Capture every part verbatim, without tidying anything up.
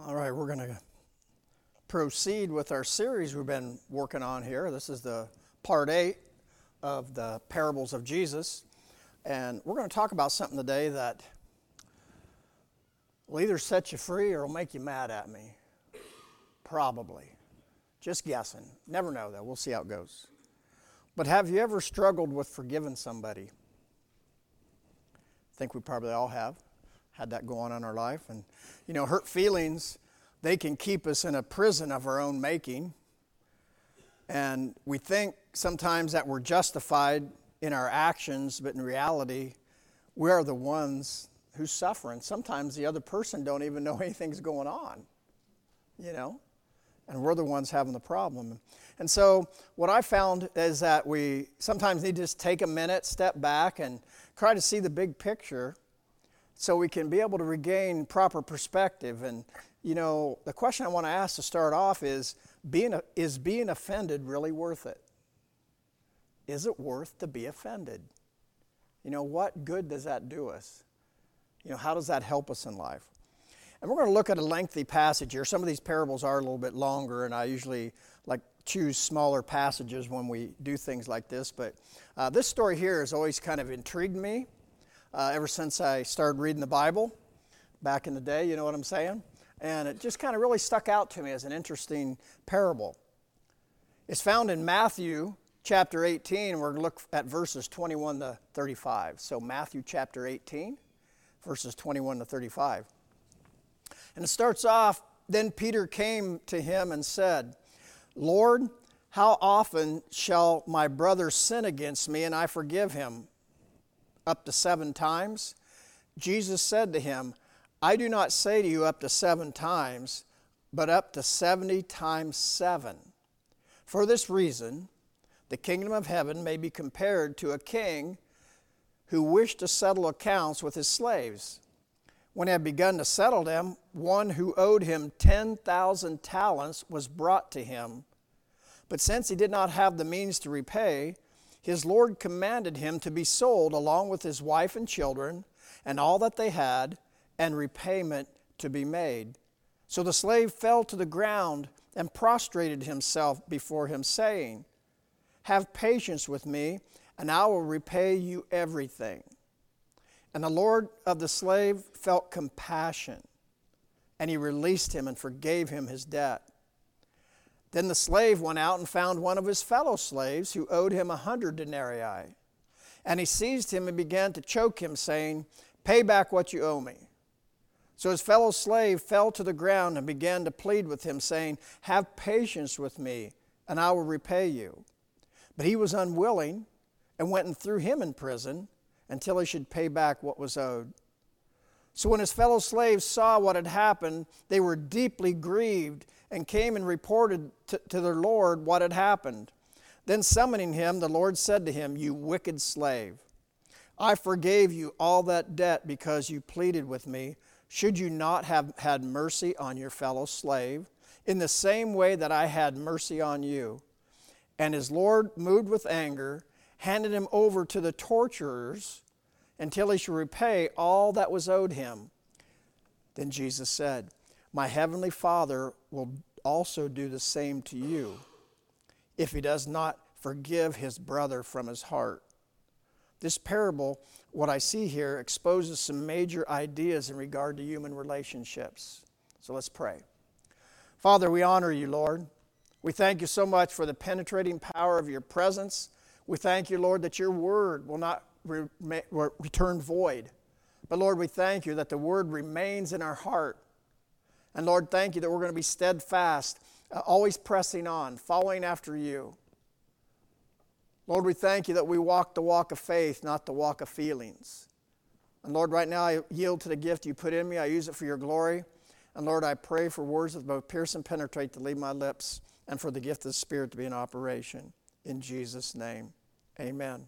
All right, we're going to proceed with our series we've been working on here. This is the part eight of the parables of Jesus. And we're going to talk about something today that will either set you free or will make you mad at me. Probably. Just guessing. Never know, though. We'll see how it goes. But have you ever struggled with forgiving somebody? I think we probably all have. Had that go on in our life. And, you know, hurt feelings, they can keep us in a prison of our own making. And we think sometimes that we're justified in our actions, but in reality, we are the ones who's suffering. Sometimes the other person don't even know anything's going on, you know, and we're the ones having the problem. And so what I found is that we sometimes need to just take a minute, step back, and try to see the big picture so we can be able to regain proper perspective. And, you know, the question I want to ask to start off is, being is being offended really worth it? Is it worth to be offended? You know, what good does that do us? You know, how does that help us in life? And we're going to look at a lengthy passage here. Some of these parables are a little bit longer, and I usually like choose smaller passages when we do things like this. But uh, this story here has always kind of intrigued me uh, ever since I started reading the Bible back in the day, you know what I'm saying? And it just kind of really stuck out to me as an interesting parable. It's found in Matthew chapter eighteen, and we're going to look at verses twenty-one to thirty-five. So Matthew chapter eighteen, verses twenty-one to thirty-five. And it starts off, then Peter came to him and said, Lord, how often shall my brother sin against me and I forgive him? Up to seven times? Jesus said to him, I do not say to you up to seven times, but up to seventy times seven. For this reason, the kingdom of heaven may be compared to a king who wished to settle accounts with his slaves. When he had begun to settle them, one who owed him ten thousand talents was brought to him. But since he did not have the means to repay, his Lord commanded him to be sold along with his wife and children and all that they had, and repayment to be made. So the slave fell to the ground and prostrated himself before him, saying, Have patience with me, and I will repay you everything. And the Lord of the slave felt compassion, and he released him and forgave him his debt. Then the slave went out and found one of his fellow slaves who owed him a hundred denarii. And he seized him and began to choke him, saying, Pay back what you owe me. So his fellow slave fell to the ground and began to plead with him, saying, Have patience with me, and I will repay you. But he was unwilling, and went and threw him in prison until he should pay back what was owed. So when his fellow slaves saw what had happened, they were deeply grieved, and came and reported to, to their Lord what had happened. Then summoning him, the Lord said to him, You wicked slave, I forgave you all that debt because you pleaded with me. Should you not have had mercy on your fellow slave, in the same way that I had mercy on you? And his Lord, moved with anger, handed him over to the torturers until he should repay all that was owed him. Then Jesus said, My heavenly Father will also do the same to you, if he does not forgive his brother from his heart. This parable, what I see here, exposes some major ideas in regard to human relationships. So let's pray. Father, we honor you, Lord. We thank you so much for the penetrating power of your presence. We thank you, Lord, that your word will not re- return void. But Lord, we thank you that the word remains in our heart. And Lord, thank you that we're going to be steadfast, uh, always pressing on, following after you. Lord, we thank you that we walk the walk of faith, not the walk of feelings. And Lord, right now I yield to the gift you put in me. I use it for your glory. And Lord, I pray for words that both pierce and penetrate to leave my lips, and for the gift of the Spirit to be in operation. In Jesus' name, amen.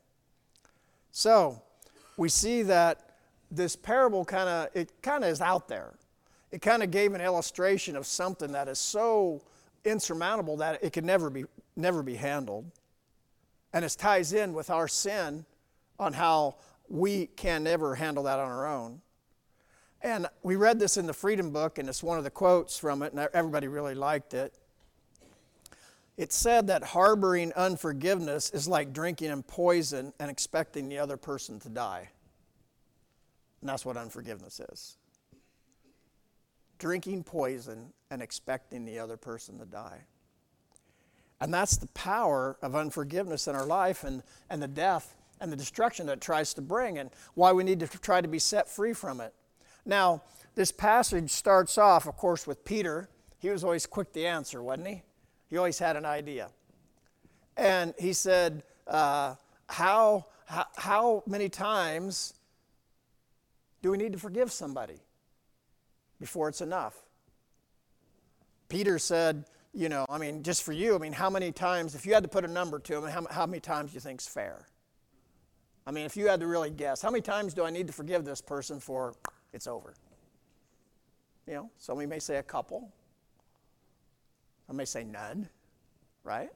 So, we see that this parable kind of, it kind of is out there. It kind of gave an illustration of something that is so insurmountable that it could never be, never be handled. And it ties in with our sin on how we can never handle that on our own. And we read this in the Freedom Book, and it's one of the quotes from it, and everybody really liked it. It said that harboring unforgiveness is like drinking in poison and expecting the other person to die. And that's what unforgiveness is. Drinking poison and expecting the other person to die. And that's the power of unforgiveness in our life, and, and the death and the destruction that it tries to bring, and why we need to try to be set free from it. Now, this passage starts off, of course, with Peter. He was always quick to answer, wasn't he? He always had an idea. And he said, uh, how, how, how many times do we need to forgive somebody before it's enough? Peter said, you know, I mean, just for you, I mean, how many times, if you had to put a number to him, how, how many times do you think is fair? I mean, if you had to really guess, how many times do I need to forgive this person for it's over? You know, somebody may say a couple. Some may say none, right?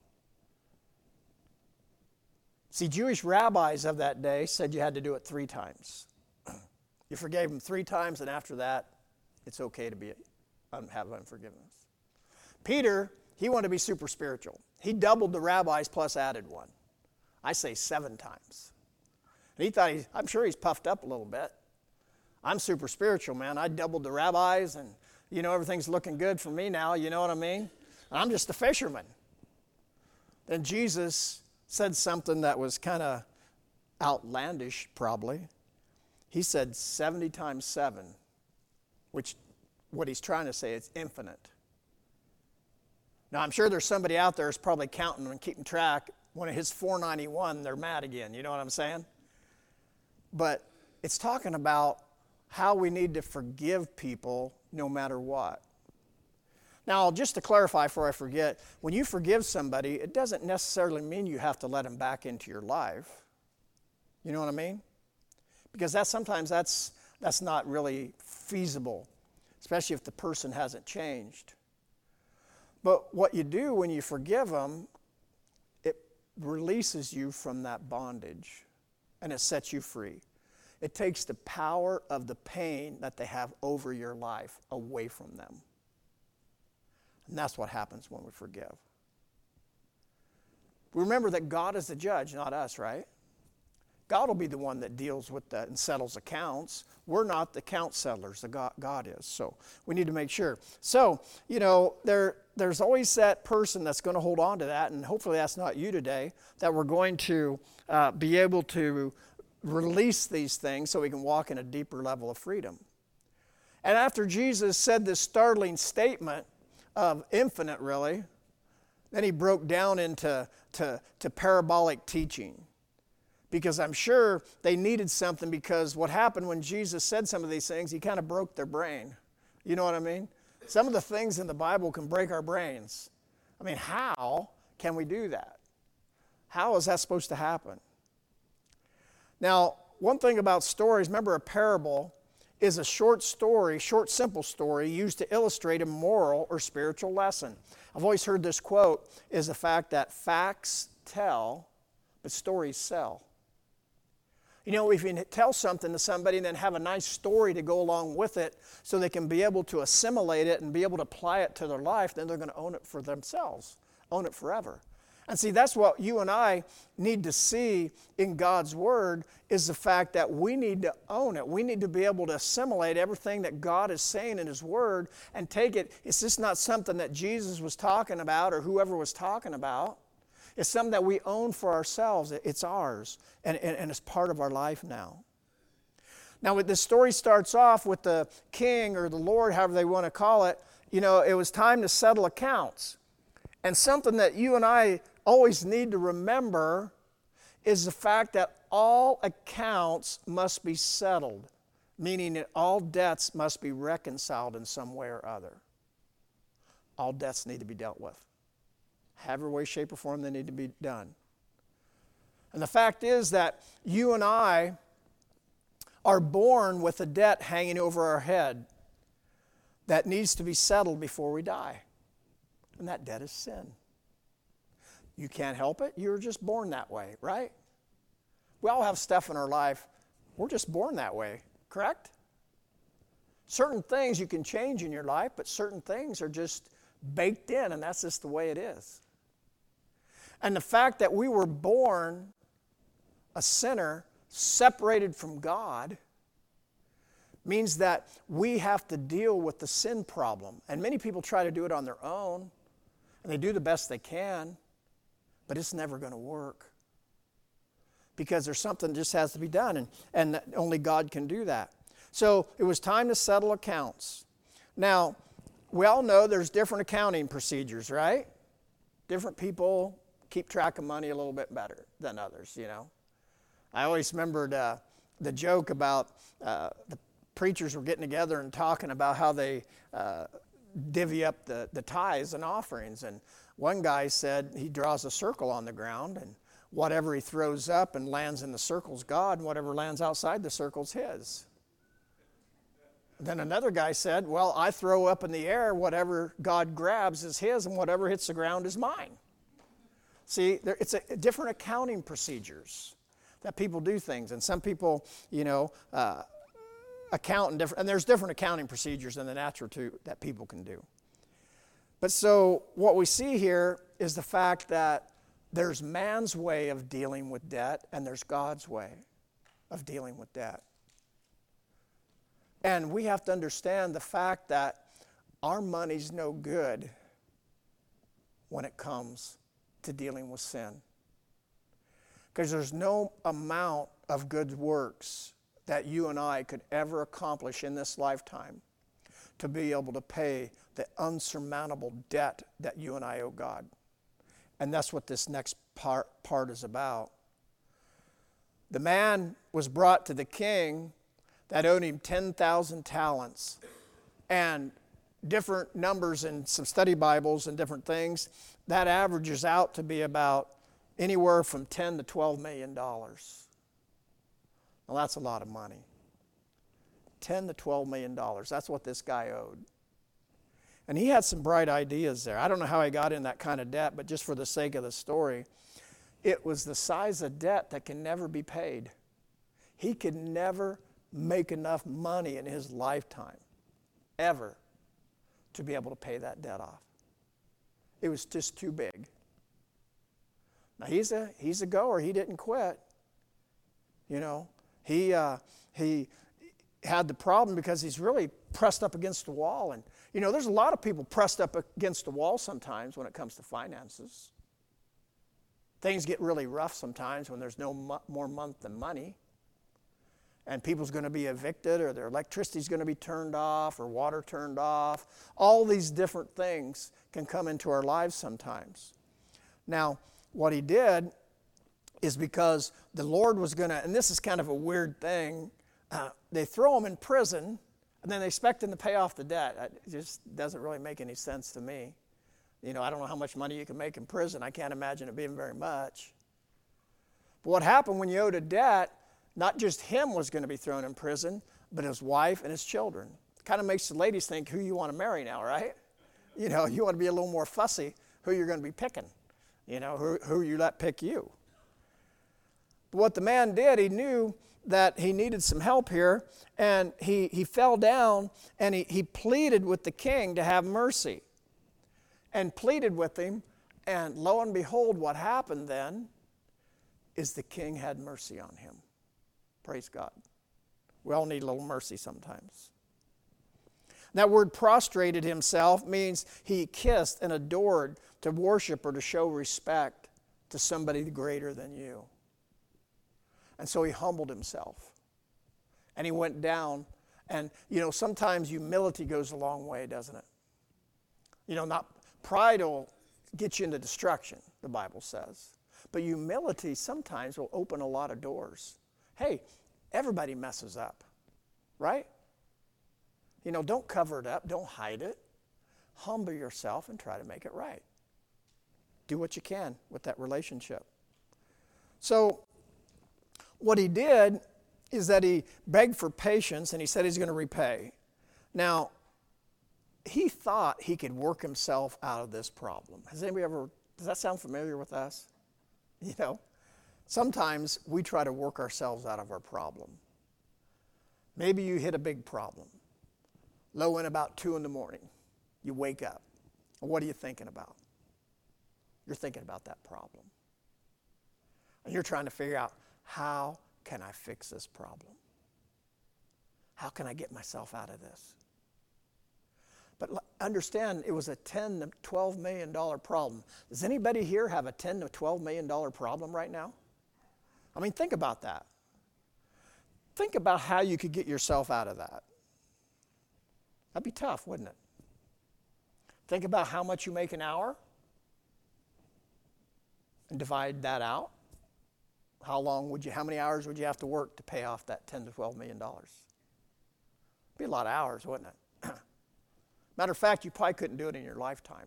See, Jewish rabbis of that day said you had to do it three times. You forgave them three times, and after that, it's okay to be have unforgiveness. Peter, he wanted to be super spiritual. He doubled the rabbis plus added one. I say seven times. And he thought, he, I'm sure he's puffed up a little bit. I'm super spiritual, man. I doubled the rabbis, and, you know, everything's looking good for me now. You know what I mean? I'm just a fisherman. Then Jesus said something that was kind of outlandish, probably. He said seventy times seven, which what he's trying to say is infinite. Now, I'm sure there's somebody out there who's probably counting and keeping track. When it hits four ninety-one, they're mad again. You know what I'm saying? But it's talking about how we need to forgive people no matter what. Now, just to clarify before I forget, when you forgive somebody, it doesn't necessarily mean you have to let them back into your life. You know what I mean? Because that sometimes that's that's not really feasible, especially if the person hasn't changed. But what you do when you forgive them, it releases you from that bondage, and it sets you free. It takes the power of the pain that they have over your life away from them. And that's what happens when we forgive. Remember that God is the judge, not us, right? God will be the one that deals with that and settles accounts. We're not the account settlers, the God, God is. So we need to make sure. So, you know, there, there's always that person that's going to hold on to that, and hopefully that's not you today, that we're going to uh, be able to release these things so we can walk in a deeper level of freedom. And after Jesus said this startling statement of infinite, really, then he broke down into to, to parabolic teaching. Because I'm sure they needed something, because what happened when Jesus said some of these things, he kind of broke their brain. You know what I mean? Some of the things in the Bible can break our brains. I mean, how can we do that? How is that supposed to happen? Now, one thing about stories, remember, a parable is a short story, short, simple story used to illustrate a moral or spiritual lesson. I've always heard this quote is the fact that facts tell, but stories sell. You know, if you tell something to somebody and then have a nice story to go along with it so they can be able to assimilate it and be able to apply it to their life, then they're going to own it for themselves, own it forever. And see, that's what you and I need to see in God's Word, is the fact that we need to own it. We need to be able to assimilate everything that God is saying in His Word and take it. It's just not something that Jesus was talking about or whoever was talking about. It's something that we own for ourselves. It's ours, and, and, and it's part of our life now. Now, this story starts off with the king or the Lord, however they want to call it. You know, it was time to settle accounts. And something that you and I always need to remember is the fact that all accounts must be settled, meaning that all debts must be reconciled in some way or other. All debts need to be dealt with. However way, shape, or form they need to be done. And the fact is that you and I are born with a debt hanging over our head that needs to be settled before we die. And that debt is sin. You can't help it. You're just born that way, right? We all have stuff in our life. We're just born that way, correct? Certain things you can change in your life, but certain things are just baked in, and that's just the way it is. And the fact that we were born a sinner, separated from God, means that we have to deal with the sin problem. And many people try to do it on their own, and they do the best they can, but it's never going to work. Because there's something that just has to be done, and, and only God can do that. So it was time to settle accounts. Now, we all know there's different accounting procedures, right? Different people keep track of money a little bit better than others, you know. I always remembered uh, the joke about uh, the preachers were getting together and talking about how they uh, divvy up the, the tithes and offerings. And one guy said he draws a circle on the ground, and whatever he throws up and lands in the circle's God, and whatever lands outside the circle's his. Then another guy said, well, I throw up in the air, whatever God grabs is his, and whatever hits the ground is mine. See, there, it's a, different accounting procedures that people do things. And some people, you know, uh, account in different, and there's different accounting procedures in the natural too that people can do. But so what we see here is the fact that there's man's way of dealing with debt, and there's God's way of dealing with debt. And we have to understand the fact that our money's no good when it comes to dealing with sin. Because there's no amount of good works that you and I could ever accomplish in this lifetime to be able to pay the unsurmountable debt that you and I owe God. And that's what this next part, part is about. The man was brought to the king that owed him ten thousand talents. And different numbers in some study Bibles and different things, that averages out to be about anywhere from ten to twelve million dollars. Well, that's a lot of money. ten to twelve million dollars. That's what this guy owed. And he had some bright ideas there. I don't know how he got in that kind of debt, but just for the sake of the story, it was the size of debt that can never be paid. He could never make enough money in his lifetime, ever, to be able to pay that debt off. It was just too big. Now, he's a, he's a goer. He didn't quit. You know, he, uh, he had the problem because he's really pressed up against the wall. And, you know, there's a lot of people pressed up against the wall sometimes when it comes to finances. Things get really rough sometimes when there's no mo- more month than money. And people's going to be evicted, or their electricity's going to be turned off, or water turned off. All these different things can come into our lives sometimes. Now, what he did is because the Lord was going to, and this is kind of a weird thing, uh, they throw him in prison, and then they expect him to pay off the debt. It just doesn't really make any sense to me. You know, I don't know how much money you can make in prison. I can't imagine it being very much. But what happened when you owed a debt, not just him was going to be thrown in prison, but his wife and his children. It kind of makes the ladies think who you want to marry now, right? You know, you want to be a little more fussy who you're going to be picking. You know, who, who you let pick you. But what the man did, he knew that he needed some help here, and he, he fell down and he, he pleaded with the king to have mercy. And pleaded with him, and lo and behold, what happened then is the king had mercy on him. Praise God. We all need a little mercy sometimes. That word prostrated himself means he kissed and adored, to worship or to show respect to somebody greater than you. And so he humbled himself. And he went down. And, you know, sometimes humility goes a long way, doesn't it? You know, not pride will get you into destruction, the Bible says. But humility sometimes will open a lot of doors. Hey, everybody messes up, right? You know, don't cover it up. Don't hide it. Humble yourself and try to make it right. Do what you can with that relationship. So what he did is that he begged for patience, and he said he's going to repay. Now, he thought he could work himself out of this problem. Has anybody ever, does that sound familiar with us? You know, sometimes we try to work ourselves out of our problem. Maybe you hit a big problem. Low in about two in the morning. You wake up. And what are you thinking about? You're thinking about that problem. And you're trying to figure out, how can I fix this problem? How can I get myself out of this? But understand, it was a ten to twelve million dollar problem. Does anybody here have a ten to twelve million dollar problem right now? I mean, think about that. Think about how you could get yourself out of that. That'd be tough, wouldn't it? Think about how much you make an hour and divide that out. How long would you, how many hours would you have to work to pay off that ten to twelve million dollars? It'd be a lot of hours, wouldn't it? Matter of fact, you probably couldn't do it in your lifetime.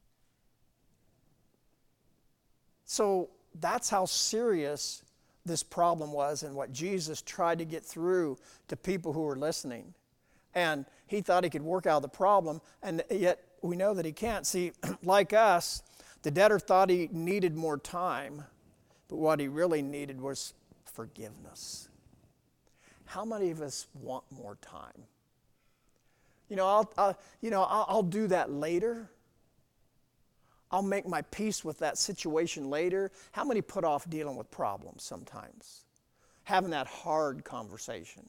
So that's how serious this problem was and what Jesus tried to get through to people who were listening. And he thought he could work out the problem, and yet we know that he can't. See, like us, the debtor thought he needed more time, but what he really needed was forgiveness. How many of us want more time? You know, I'll, I'll, you know, I'll, I'll do that later. I'll make my peace with that situation later. How many put off dealing with problems sometimes? Having that hard conversation.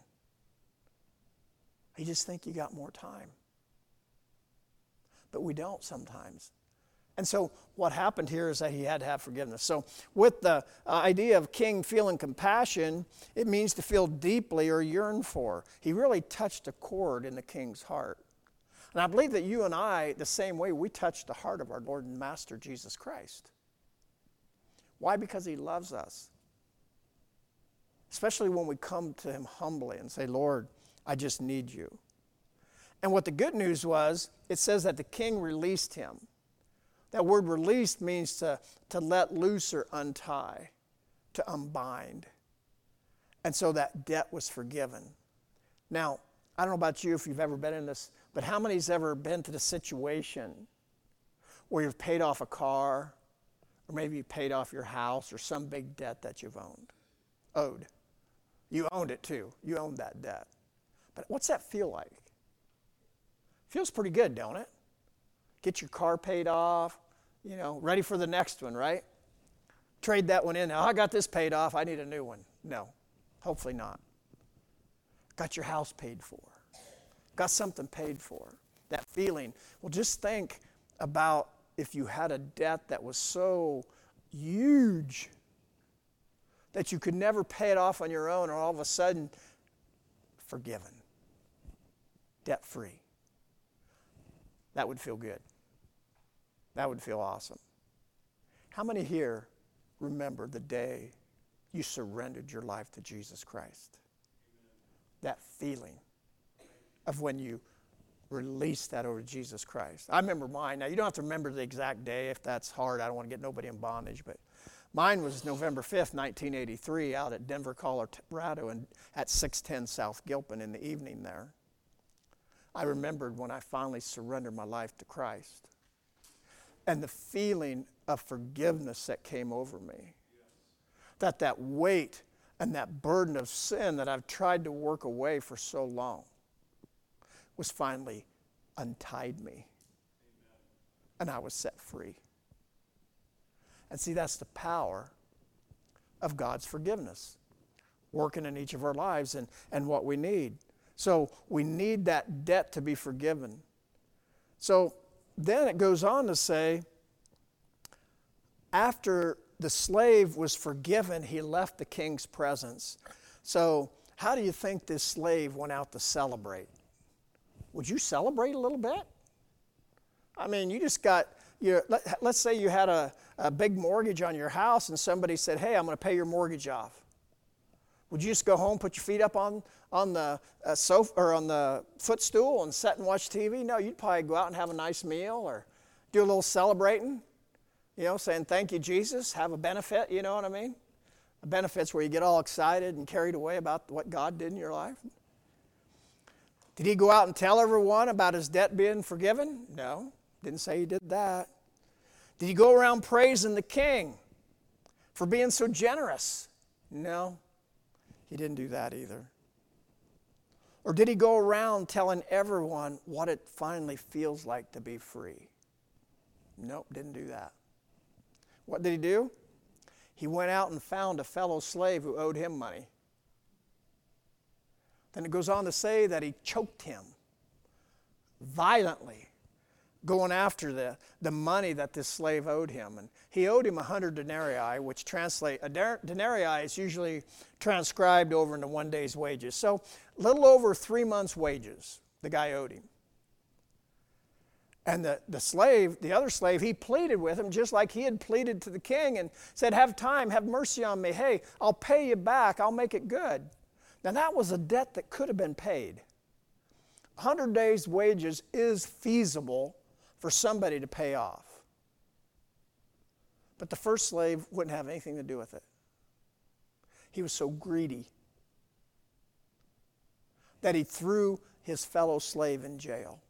You just think you got more time. But we don't sometimes. And so what happened here is that he had to have forgiveness. So with the uh, idea of king feeling compassion, it means to feel deeply or yearn for. He really touched a chord in the king's heart. And I believe that you and I, the same way, we touch the heart of our Lord and Master Jesus Christ. Why? Because he loves us. Especially when we come to him humbly and say, Lord, I just need you. And what the good news was, it says that the king released him. That word released means to, to let loose or untie, to unbind. And so that debt was forgiven. Now, I don't know about you if you've ever been in this, but how many's ever been to the situation where you've paid off a car, or maybe you paid off your house, or some big debt that you've owned, owed. You owned it too. You owned that debt. But what's that feel like? Feels pretty good, don't it? Get your car paid off, you know, ready for the next one, right? Trade that one in. Now, I got this paid off. I need a new one. No, hopefully not. Got your house paid for. Got something paid for. That feeling. Well, just think about if you had a debt that was so huge that you could never pay it off on your own, or all of a sudden, forgiven. Debt-free. That would feel good. That would feel awesome. How many here remember the day you surrendered your life to Jesus Christ? That feeling of when you released that over to Jesus Christ. I remember mine. Now, you don't have to remember the exact day if that's hard. I don't want to get nobody in bondage, but mine was November fifth, nineteen eighty-three, out at Denver, Colorado, and at six ten South Gilpin in the evening there. I remembered when I finally surrendered my life to Christ and the feeling of forgiveness that came over me. Yes. That that weight and that burden of sin that I've tried to work away for so long was finally untied me. Amen. And I was set free. And see, that's the power of God's forgiveness working in each of our lives and, and what we need. So we need that debt to be forgiven. So then it goes on to say, after the slave was forgiven, he left the king's presence. So how do you think this slave went out to celebrate? Would you celebrate a little bit? I mean, you just got, your, let, let's say you had a, a big mortgage on your house and somebody said, hey, I'm going to pay your mortgage off. Would you just go home, put your feet up on, on the uh, sofa or on the footstool and sit and watch T V? No, you'd probably go out and have a nice meal or do a little celebrating, you know, saying thank you, Jesus, have a benefit, you know what I mean? A benefit's where you get all excited and carried away about what God did in your life. Did he go out and tell everyone about his debt being forgiven? No, didn't say he did that. Did he go around praising the king for being so generous? No. He didn't do that either. Or did he go around telling everyone what it finally feels like to be free? Nope, didn't do that. What did he do? He went out and found a fellow slave who owed him money. Then it goes on to say that he choked him violently, going after the, the money that this slave owed him. And he owed him a hundred denarii, which translate, a denarii is usually transcribed over into one day's wages. So a little over three months' wages the guy owed him. And the, the slave, the other slave, he pleaded with him just like he had pleaded to the king and said, have time, have mercy on me. Hey, I'll pay you back. I'll make it good. Now that was a debt that could have been paid. one hundred days' wages is feasible for somebody to pay off. But the first slave wouldn't have anything to do with it. He was so greedy that he threw his fellow slave in jail.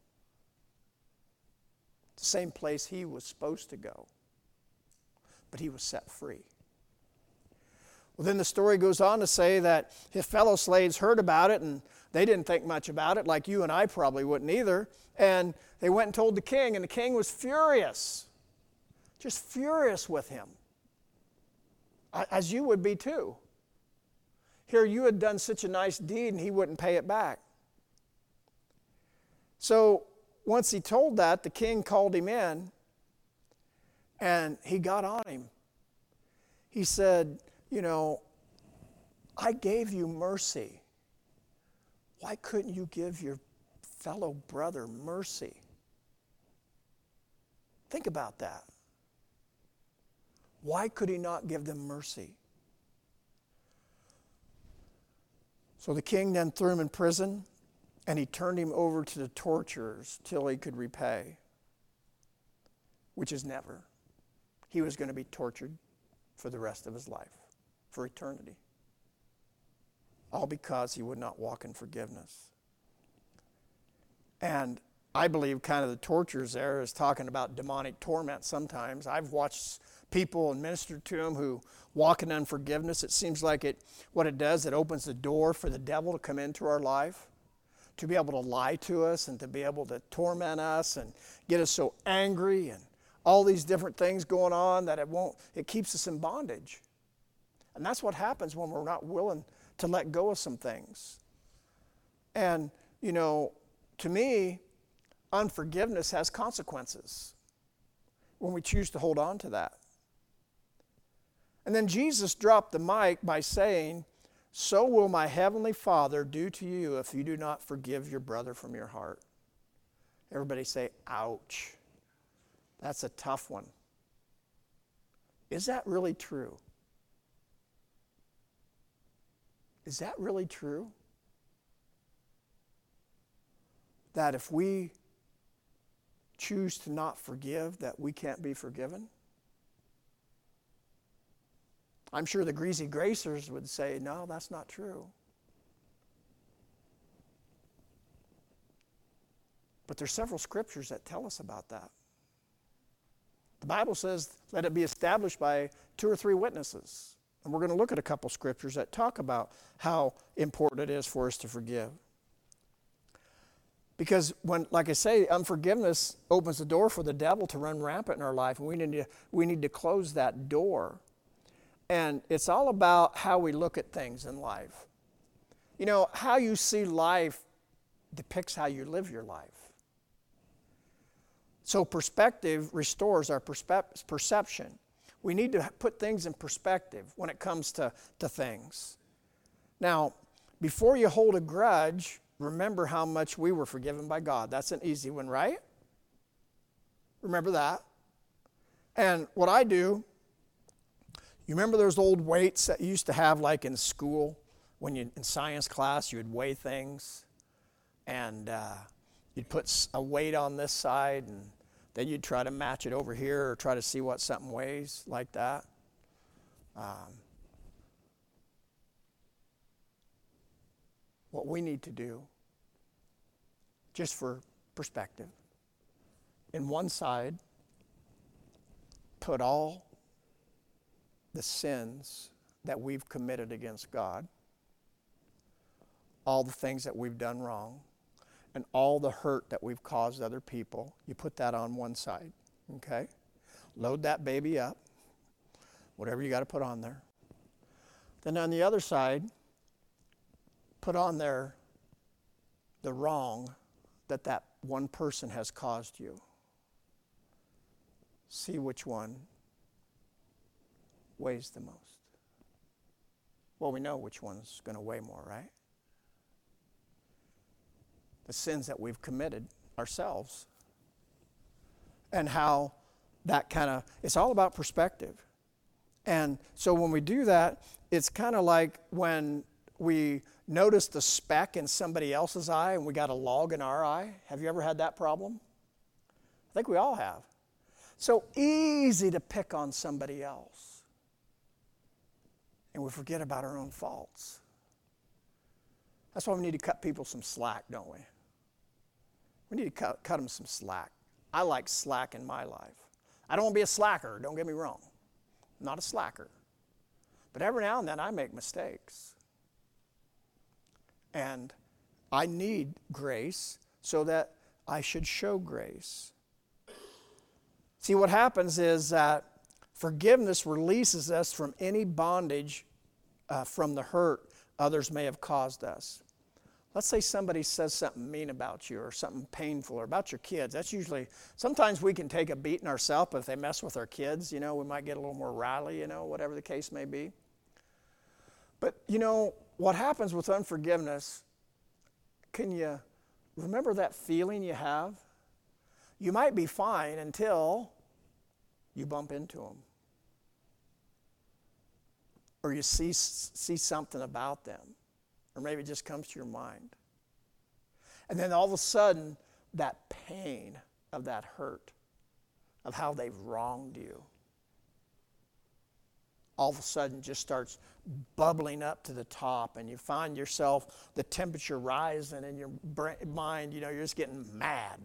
The same place he was supposed to go. But he was set free. Well, then the story goes on to say that his fellow slaves heard about it and they didn't think much about it, like you and I probably wouldn't either. And they went and told the king, and the king was furious. Just furious with him. As you would be too. Here you had done such a nice deed and he wouldn't pay it back. So once he told that, the king called him in and he got on him. He said, you know, I gave you mercy. Why couldn't you give your fellow brother mercy? Think about that. Why could he not give them mercy? So the king then threw him in prison, and he turned him over to the torturers till he could repay, which is never. He was going to be tortured for the rest of his life, for eternity. All because he would not walk in forgiveness. And I believe kind of the tortures there is talking about demonic torment sometimes. I've watched people and ministered to them who walk in unforgiveness. It seems like it, what it does, it opens the door for the devil to come into our life, to be able to lie to us and to be able to torment us and get us so angry and all these different things going on that it won't, it keeps us in bondage. And that's what happens when we're not willing to let go of some things. And, you know, to me, unforgiveness has consequences when we choose to hold on to that. And then Jesus dropped the mic by saying, so will my heavenly Father do to you if you do not forgive your brother from your heart. Everybody say, ouch. That's a tough one. Is that really true? Is that really true? That if we choose to not forgive, that we can't be forgiven? I'm sure the greasy gracers would say, no, that's not true. But there's several scriptures that tell us about that. The Bible says, let it be established by two or three witnesses. And we're going to look at a couple scriptures that talk about how important it is for us to forgive. Because when, like I say, unforgiveness opens the door for the devil to run rampant in our life, and we need to, we need to close that door. And it's all about how we look at things in life. You know, how you see life depicts how you live your life. So perspective restores our perspe- perception. We need to put things in perspective when it comes to, to things. Now, before you hold a grudge, remember how much we were forgiven by God. That's an easy one, right? Remember that. And what I do, you remember those old weights that you used to have like in school? When you in science class, you would weigh things. And uh, you'd put a weight on this side, and then you'd try to match it over here or try to see what something weighs like that. Um, what we need to do, just for perspective, in one side, put all the sins that we've committed against God, all the things that we've done wrong and all the hurt that we've caused other people. You put that on one side, okay? Load that baby up, whatever you got to put on there. Then on the other side, put on there the wrong that that one person has caused you. See which one weighs the most. Well, we know which one's going to weigh more, right? The sins that we've committed ourselves. And how that kind of, it's all about perspective. And so when we do that, it's kind of like when we notice the speck in somebody else's eye and we got a log in our eye. Have you ever had that problem? I think we all have. So easy to pick on somebody else. And we forget about our own faults. That's why we need to cut people some slack, don't we? We need to cut, cut them some slack. I like slack in my life. I don't want to be a slacker, don't get me wrong. I'm not a slacker. But every now and then I make mistakes. And I need grace so that I should show grace. See, what happens is that forgiveness releases us from any bondage uh, from the hurt others may have caused us. Let's say somebody says something mean about you or something painful or about your kids. That's usually, sometimes we can take a beating ourselves, but if they mess with our kids, you know, we might get a little more rowdy, you know, whatever the case may be. But, you know, what happens with unforgiveness, can you remember that feeling you have? You might be fine until you bump into them. Or you see, see something about them. Or maybe it just comes to your mind. And then all of a sudden, that pain of that hurt, of how they've wronged you, all of a sudden just starts bubbling up to the top, and you find yourself, the temperature rising in your brain, mind, you know, you're just getting mad.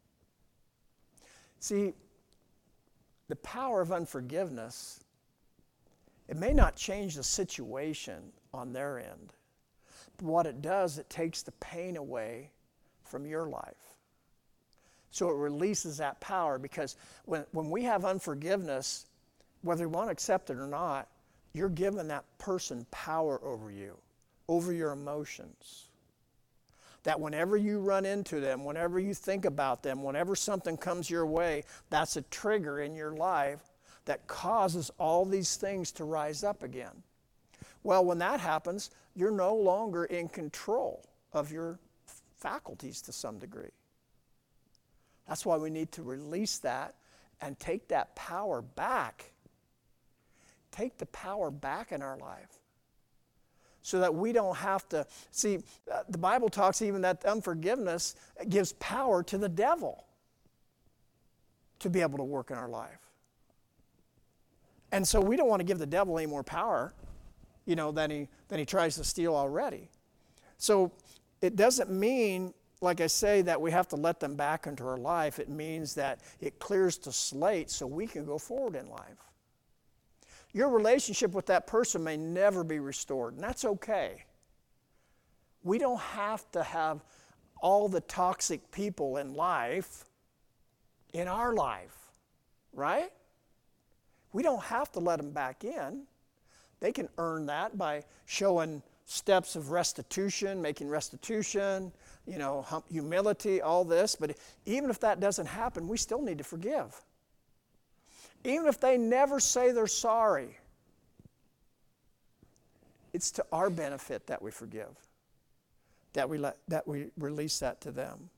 See, the power of unforgiveness, it may not change the situation on their end. But what it does, it takes the pain away from your life. So it releases that power, because when, when we have unforgiveness, whether you want to accept it or not, you're giving that person power over you, over your emotions. That whenever you run into them, whenever you think about them, whenever something comes your way, that's a trigger in your life that causes all these things to rise up again. Well, when that happens, you're no longer in control of your faculties to some degree. That's why we need to release that and take that power back. Take the power back in our life so that we don't have to. See, uh, the Bible talks even that unforgiveness gives power to the devil to be able to work in our life. And so we don't want to give the devil any more power, you know, than he, than he tries to steal already. So it doesn't mean, like I say, that we have to let them back into our life. It means that it clears the slate so we can go forward in life. Your relationship with that person may never be restored, and that's okay. We don't have to have all the toxic people in life in our life, right? We don't have to let them back in. They can earn that by showing steps of restitution, making restitution, you know, humility, all this. But even if that doesn't happen, we still need to forgive. Even if they never say they're sorry, it's to our benefit that we forgive, that we let, that we release that to them.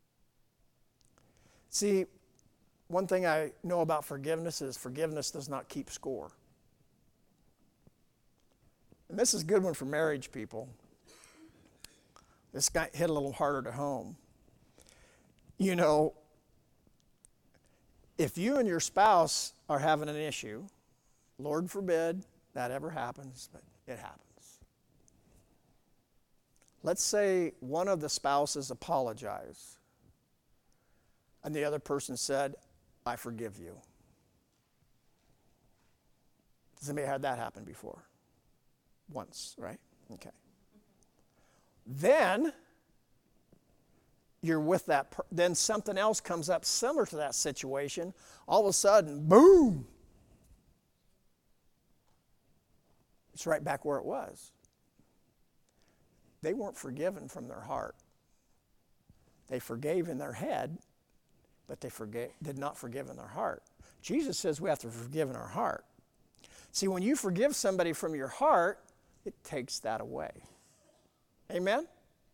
See, one thing I know about forgiveness is forgiveness does not keep score. And this is a good one for marriage people. This guy hit a little harder to home. You know, if you and your spouse are having an issue, Lord forbid that ever happens, but it happens. Let's say one of the spouses apologized, and the other person said, I forgive you. Has anybody had that happen before? Once, right? Okay. then you're with that, per- then something else comes up similar to that situation. All of a sudden, boom, it's right back where it was. They weren't forgiven from their heart. They forgave in their head, but they forgave, did not forgive in their heart. Jesus says we have to forgive in our heart. See, when you forgive somebody from your heart, it takes that away. Amen?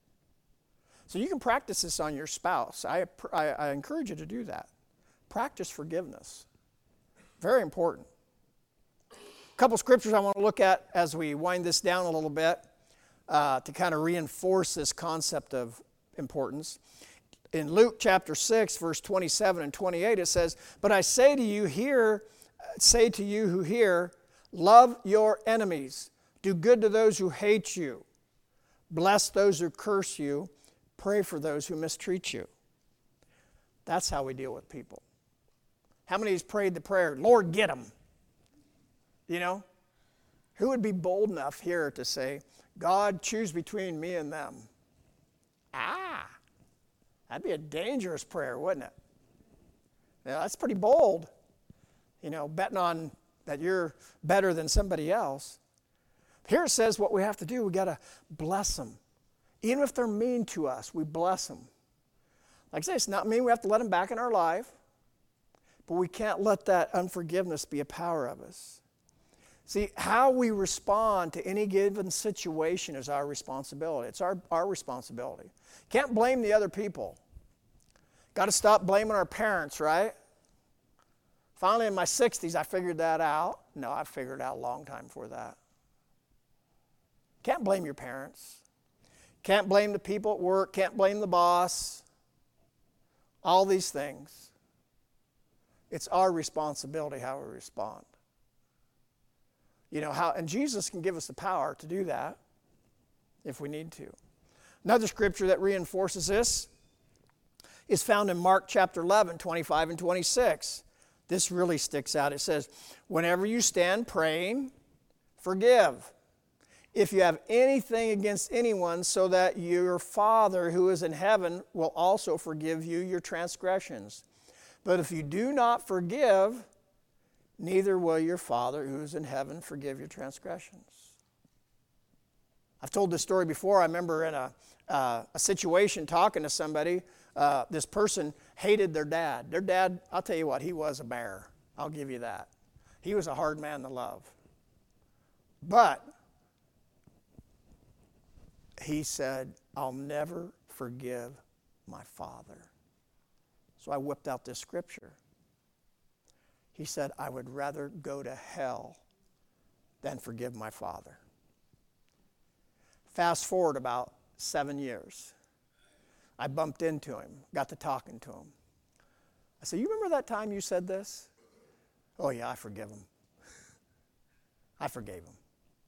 So you can practice this on your spouse. I, I, I encourage you to do that. Practice forgiveness. Very important. A couple scriptures I want to look at as we wind this down a little bit uh, to kind of reinforce this concept of importance. In Luke chapter six, verse twenty-seven and twenty-eight, it says, "But I say to you here, say to you who hear, love your enemies, do good to those who hate you, bless those who curse you, pray for those who mistreat you." That's how we deal with people. How many has prayed the prayer, "Lord, get them"? You know? Who would be bold enough here to say, "God, choose between me and them"? Ah, that'd be a dangerous prayer, wouldn't it? Yeah, that's pretty bold. You know, betting on that you're better than somebody else. Here it says what we have to do, we got to bless them. Even if they're mean to us, we bless them. Like I say, it's not mean we have to let them back in our life, but we can't let that unforgiveness be a power of us. See, how we respond to any given situation is our responsibility. It's our, our responsibility. Can't blame the other people. Got to stop blaming our parents, right? Finally, in my sixties, I figured that out. No, I figured it out a long time before that. Can't blame your parents. Can't blame the people at work. Can't blame the boss. All these things. It's our responsibility how we respond. You know, how, and Jesus can give us the power to do that if we need to. Another scripture that reinforces this is found in Mark chapter eleven, twenty-five and twenty-six. This really sticks out. It says, "Whenever you stand praying, forgive, if you have anything against anyone, so that your Father who is in heaven will also forgive you your transgressions. But if you do not forgive, neither will your Father who is in heaven forgive your transgressions." I've told this story before. I remember in a, uh, a situation talking to somebody. Uh, this person hated their dad. Their dad, I'll tell you what, he was a bear. I'll give you that. He was a hard man to love. But he said, "I'll never forgive my father." So I whipped out this scripture. He said, "I would rather go to hell than forgive my father." Fast forward about seven years. I bumped into him, got to talking to him. I said, "You remember that time you said this?" "Oh yeah, I forgive him." I forgave him.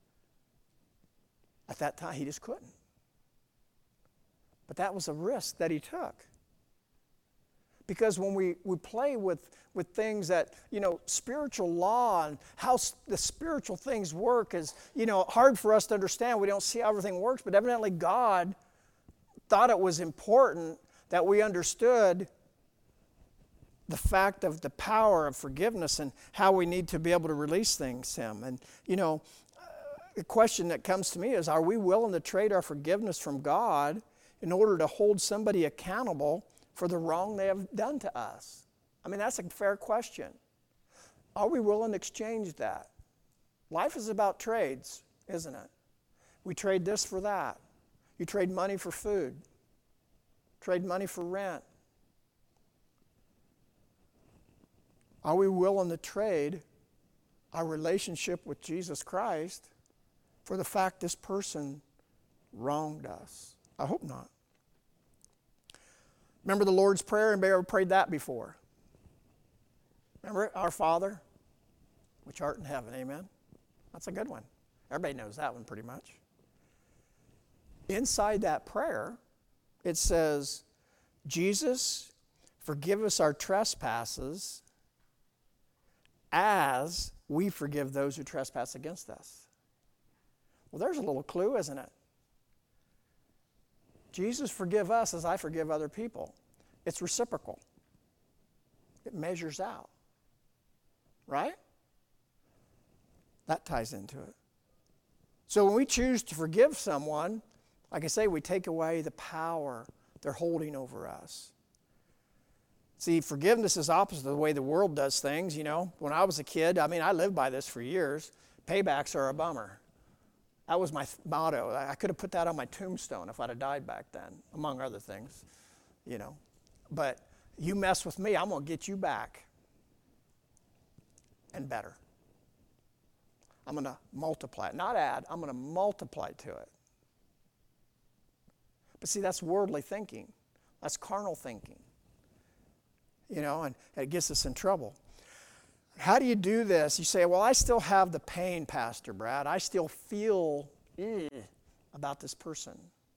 At that time, he just couldn't. But that was a risk that he took. Because when we, we play with, with things that, you know, spiritual law and how s- the spiritual things work is, you know, hard for us to understand. We don't see how everything works, but evidently God thought it was important that we understood the fact of the power of forgiveness and how we need to be able to release things to Him. And, you know, the question that comes to me is, are we willing to trade our forgiveness from God in order to hold somebody accountable for the wrong they have done to us? I mean, that's a fair question. Are we willing to exchange that? Life is about trades, isn't it? We trade this for that. You trade money for food. Trade money for rent. Are we willing to trade our relationship with Jesus Christ for the fact this person wronged us? I hope not. Remember the Lord's Prayer? Anybody ever prayed that before? Remember it? Our Father, which art in heaven. Amen? That's a good one. Everybody knows that one pretty much. Inside that prayer, it says, "Jesus, forgive us our trespasses as we forgive those who trespass against us." Well, there's a little clue, isn't it? Jesus, forgive us as I forgive other people. It's reciprocal. It measures out. Right? That ties into it. So when we choose to forgive someone, like I say, we take away the power they're holding over us. See, forgiveness is opposite of the way the world does things, you know. When I was a kid, I mean, I lived by this for years. Paybacks are a bummer. That was my motto. I could have put that on my tombstone if I'd have died back then, among other things, you know. But you mess with me, I'm going to get you back. And better. I'm going to multiply it. Not add, I'm going to multiply to it. But see, that's worldly thinking. That's carnal thinking. You know, and it gets us in trouble. How do you do this? You say, well, I still have the pain, Pastor Brad. I still feel eh, about this person.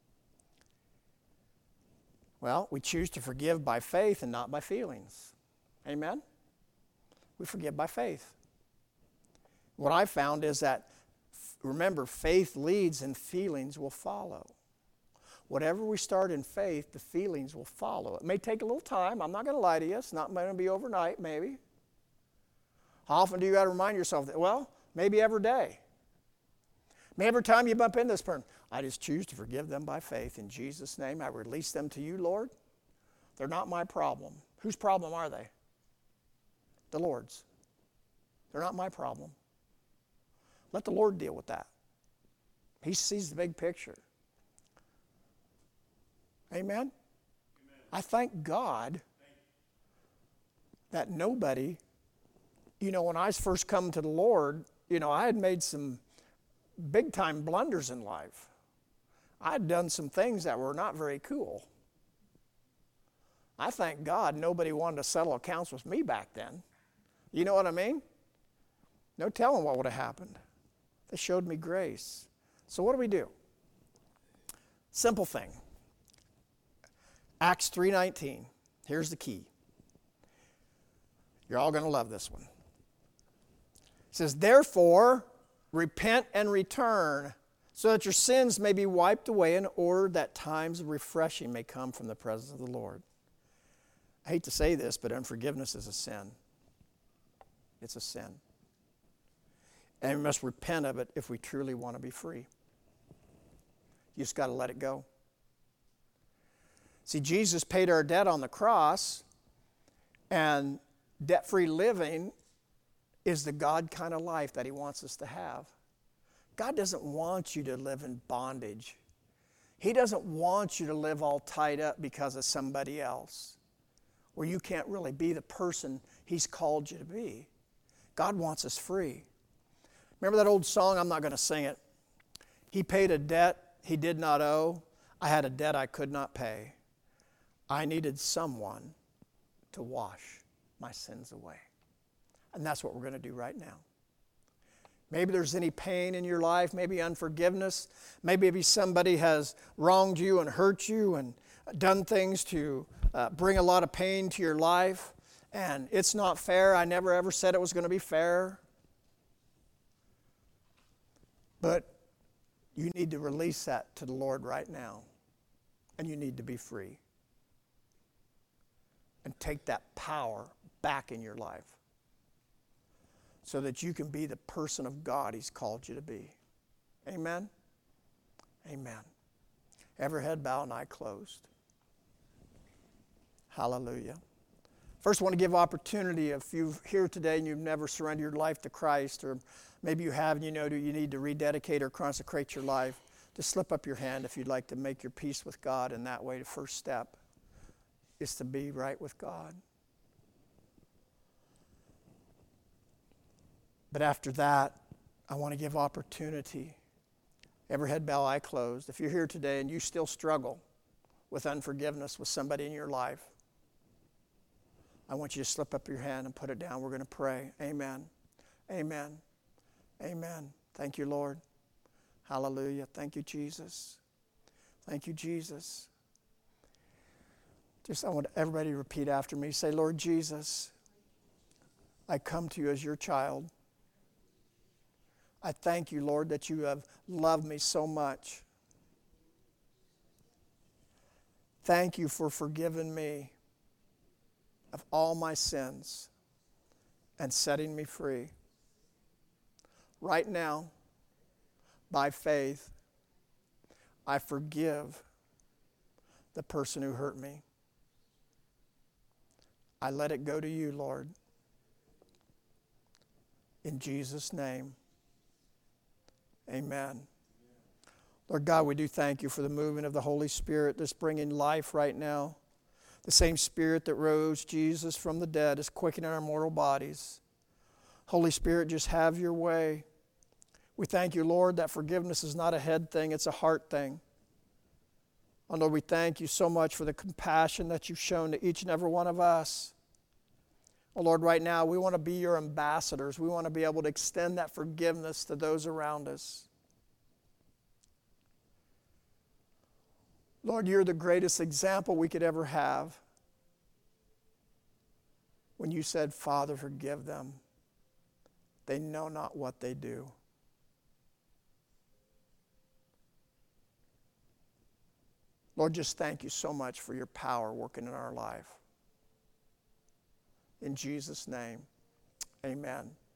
Well, we choose to forgive by faith and not by feelings. Amen? We forgive by faith. What I found is that, remember, faith leads and feelings will follow. Whatever we start in faith, the feelings will follow. It may take a little time. I'm not going to lie to you. It's not going to be overnight, maybe. How often do you got to remind yourself that? Well, maybe every day. Maybe every time you bump into this person, I just choose to forgive them by faith. In Jesus' name, I release them to you, Lord. They're not my problem. Whose problem are they? The Lord's. They're not my problem. Let the Lord deal with that. He sees the big picture. Amen? Amen. I thank God that nobody, you know, when I first come to the Lord, you know, I had made some big time blunders in life. I had done some things that were not very cool. I thank God nobody wanted to settle accounts with me back then. You know what I mean? No telling what would have happened. They showed me grace. So what do we do? Simple thing. Acts three nineteen. Here's the key. You're all going to love this one. It says, therefore, repent and return, so that your sins may be wiped away, in order that times of refreshing may come from the presence of the Lord. I hate to say this, but unforgiveness is a sin. It's a sin. And we must repent of it if we truly want to be free. You just got to let it go. See, Jesus paid our debt on the cross, and debt-free living is the God kind of life that he wants us to have. God doesn't want you to live in bondage. He doesn't want you to live all tied up because of somebody else, where you can't really be the person he's called you to be. God wants us free. Remember that old song? I'm not going to sing it. He paid a debt he did not owe. I had a debt I could not pay. I needed someone to wash my sins away. And that's what we're going to do right now. Maybe there's any pain in your life, maybe unforgiveness. Maybe somebody has wronged you and hurt you and done things to uh, bring a lot of pain to your life. And it's not fair. I never ever said it was going to be fair. But you need to release that to the Lord right now. And you need to be free. And take that power back in your life, so that you can be the person of God he's called you to be. Amen? Amen. Every head bowed and eye closed. Hallelujah. First, I want to give opportunity if you're here today and you've never surrendered your life to Christ, or maybe you have and you know you need to rededicate or consecrate your life, just slip up your hand if you'd like to make your peace with God in that way. The first step is to be right with God. But after that, I want to give opportunity. Every head bow, eye closed. If you're here today and you still struggle with unforgiveness with somebody in your life, I want you to slip up your hand and put it down. We're going to pray. Amen. Amen. Amen. Thank you, Lord. Hallelujah. Thank you, Jesus. Thank you, Jesus. Just I want everybody to repeat after me. Say, Lord Jesus, I come to you as your child. I thank you, Lord, that you have loved me so much Thank you for forgiving me of all my sins and setting me free. Right now, by faith, I forgive the person who hurt me. I let it go to you, Lord. In Jesus' name, amen. Lord God, we do thank you for the movement of the Holy Spirit that's bringing life right now. The same Spirit that rose Jesus from the dead is quickening our mortal bodies. Holy Spirit, just have your way. We thank you, Lord, that forgiveness is not a head thing, it's a heart thing. Oh, Lord, we thank you so much for the compassion that you've shown to each and every one of us. Oh, Lord, right now we want to be your ambassadors. We want to be able to extend that forgiveness to those around us. Lord, you're the greatest example we could ever have when you said, Father, forgive them. They know not what they do. Lord, just thank you so much for your power working in our life. In Jesus' name, amen.